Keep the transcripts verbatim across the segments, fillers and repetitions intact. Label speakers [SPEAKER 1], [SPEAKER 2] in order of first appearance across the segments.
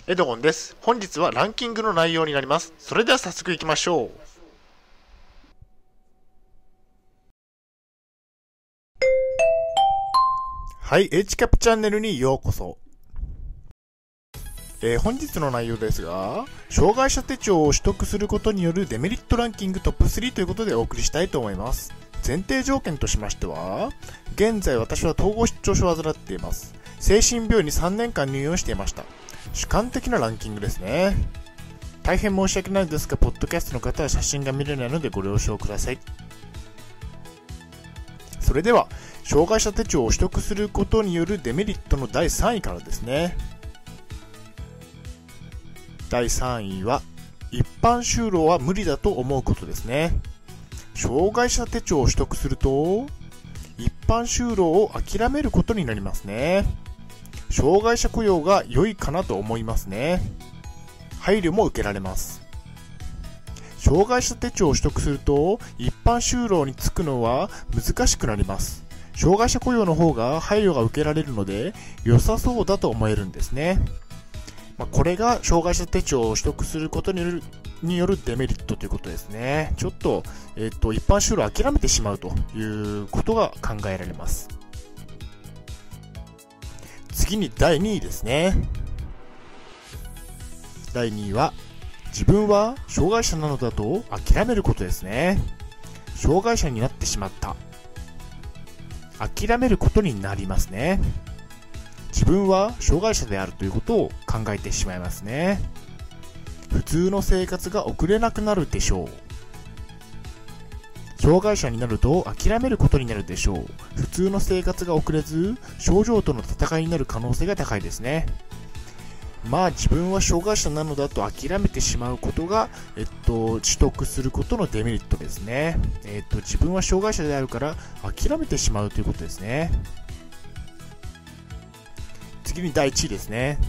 [SPEAKER 1] エドゴンです。本日はランキングの内容になります。それでは早速いきましょう。はい、H キャップチャンネルにようこそ。えー、本日の内容ですが、障害者手帳を取得することによるデメリットランキングトップスリーということでお送りしたいと思います。前提条件としましては、現在私は統合失調症を患っています。精神病院にさんねんかん入院をしていました。主観的なランキングですね。大変申し訳ないですが、ポッドキャストの方は写真が見れないのでご了承ください。それでは、障害者手帳を取得することによるデメリットのだいさんいからですね。だいさんいは、一般就労は無理だと思うことですね。障害者手帳を取得すると、一般就労を諦めることになりますね。障害者雇用が良いかなと思いますね。配慮も受けられます。障害者手帳を取得すると、一般就労に就くのは難しくなります。障害者雇用の方が配慮が受けられるので、良さそうだと思えるんですね。まあ、これが障害者手帳を取得することによる、によるデメリットということですね。ちょっと、えっと、一般就労を諦めてしまうということが考えられます。次にだいにいですね。だいにいは、自分は障害者なのだと諦めることですね。障害者になってしまった。諦めることになりますね。自分は障害者であるということを考えてしまいますね。普通の生活が送れなくなるでしょう。障害者になると諦めることになるでしょう。普通の生活が送れず、症状との戦いになる可能性が高いですね。まあ自分は障害者なのだと諦めてしまうことが、えっと、取得することのデメリットですね。えっと、自分は障害者であるから諦めてしまうということですね。次にだいいちいですね。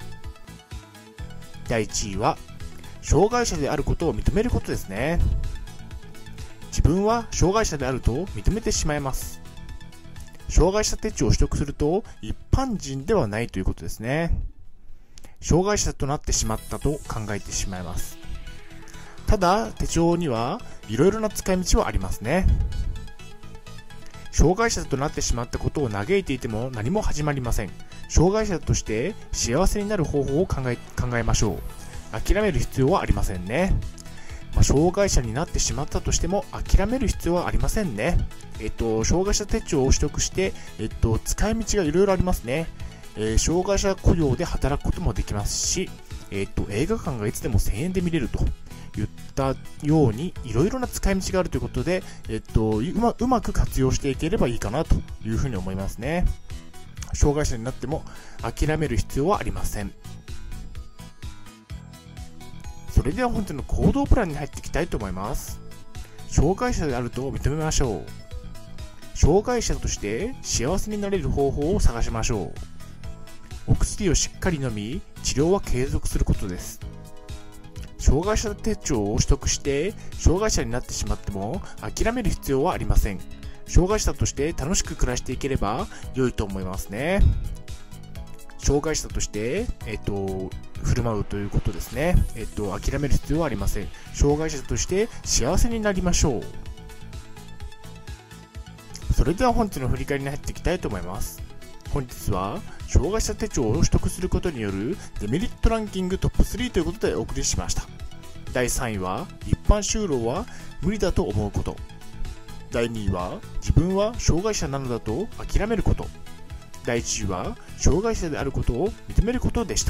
[SPEAKER 1] だいいちいは、障害者であることを認めることですね。自分は障害者であると認めてしまいます。障害者手帳を取得すると一般人ではないということですね。障害者となってしまったと考えてしまいます。ただ、手帳にはいろいろな使い道はありますね。障害者となってしまったことを嘆いていても何も始まりません。障害者として幸せになる方法を考え、考えましょう。諦める必要はありませんね。まあ、障害者になってしまったとしても諦める必要はありませんね。えっと、障害者手帳を取得して、えっと、使い道がいろいろありますね。えー、障害者雇用で働くこともできますし、えっと、映画館がいつでもせんえんで見れると言ったようにいろいろな使い道があるということで、えっと、うま、うまく活用していければいいかなというふうに思いますね。障害者になっても諦める必要はありません。それでは本日の行動プランに入っていきたいと思います。障害者であると認めましょう。障害者として幸せになれる方法を探しましょう。お薬をしっかり飲み、治療は継続することです。障害者手帳を取得して障害者になってしまっても諦める必要はありません。障害者として楽しく暮らしていければ良いと思いますね。障害者として、えっと、振る舞うということですね。えっと、諦める必要はありません。障害者として幸せになりましょう。それでは本日の振り返りに入っていきたいと思います。本日は、障害者手帳を取得することによるデメリットランキングトップスリーということでお送りしました。だいさんいは、一般就労は無理だと思うこと。だいにいは、自分は障害者なのだと諦めること。だいいちいは、障害者であることを認めることでした。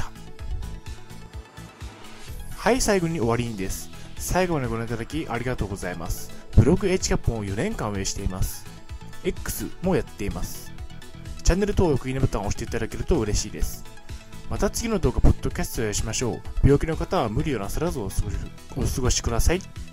[SPEAKER 1] はい、最後に終わりにです。最後までご覧いただきありがとうございます。ブログ H キャップをよねんかん運営しています。X もやっています。チャンネル登録、いいねボタンを押していただけると嬉しいです。また次の動画、ポッドキャストをしましょう。病気の方は無理をなさらずお過ごしください。